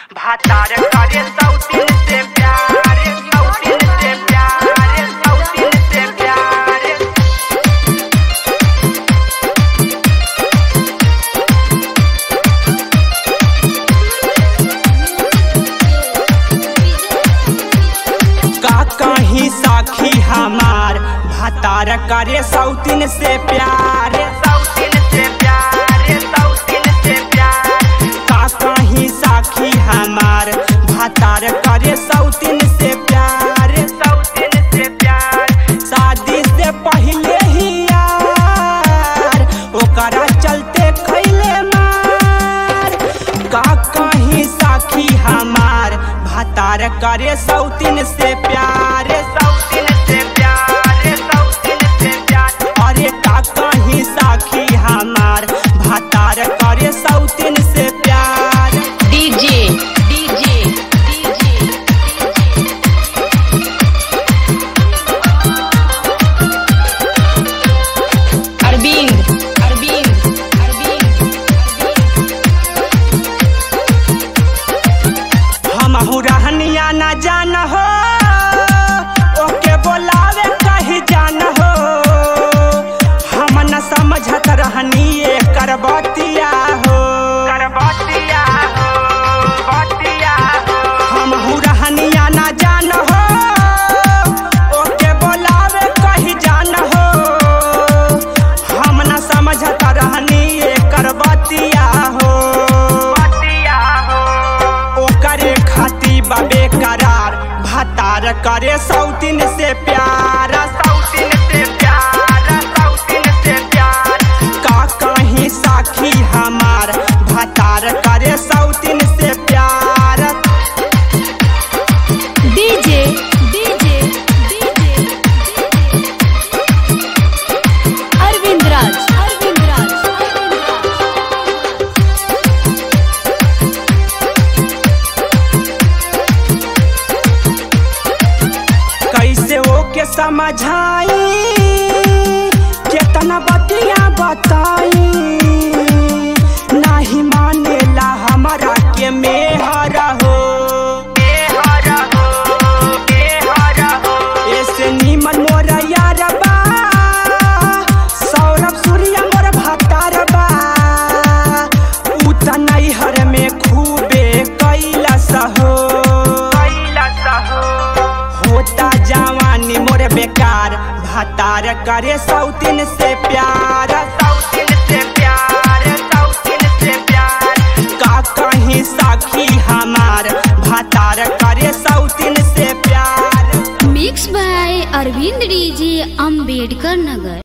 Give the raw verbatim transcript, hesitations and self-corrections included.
भातार करे सौतीन से प्यार, सौतीन से प्यार, सौतीन से प्यार। का कहीं साखी हमार भातार करे सौतीन से प्यार, सौतीन से प्यार, सौतीन से प्यार। का कहीं साखी हमार भातार करे सौतीन से प्यार, सौतीन से प्यार। शादी से पहले ही यार ओकरा चलते खैले मार। का कहीं साखी हमार भातार करे सौतीन से प्यार, सौतीन से प्यार, सौतीन से प्यार। अरे का कहीं साखी हमार भातार करे सौतीन से प्यार। DJ DJ DJ Arvind Arvind Arvind हमहू रहनिया न जान हो ओके बोलावे कहीं जान हो। हम न समझत रहनी एकर बतिया हो, करबतिया हो, बतिया हो। हमहू रहनिया न जान हो ओके बोलावे कहीं जान हो। हम न समझत रहनी एकर बतिया हो, बतिया हो। ओकरे खाती बाबे करार भातार करे सौतीन से प्यार, सौतीन से प्यार, सौतीन से प्यार। का कहीं साखी हमार भातार करे सौतीन से प्यार। DJ DJ DJ Arvind Raj Arvind Raj कैसे ओके समझाई केतना बतिया बताई। नहीं मानेला हमरा के मेहर हो, मेहर हो, मेहर हो। ऐसे नीमन मोर यार बा सौरभ सूर्य मोर भातार बा। उ त नैहर में खूबे कैलस हो, कैलस हो। होता जवानी मोर बेकार भातार करे सौतीन से प्यार, सौतीन से प्यार, सौतीन से प्यार। का कहीं साखी हमार भातार करे सौतीन से प्यार। Mix by Arvind DJ Ambedkar नगर।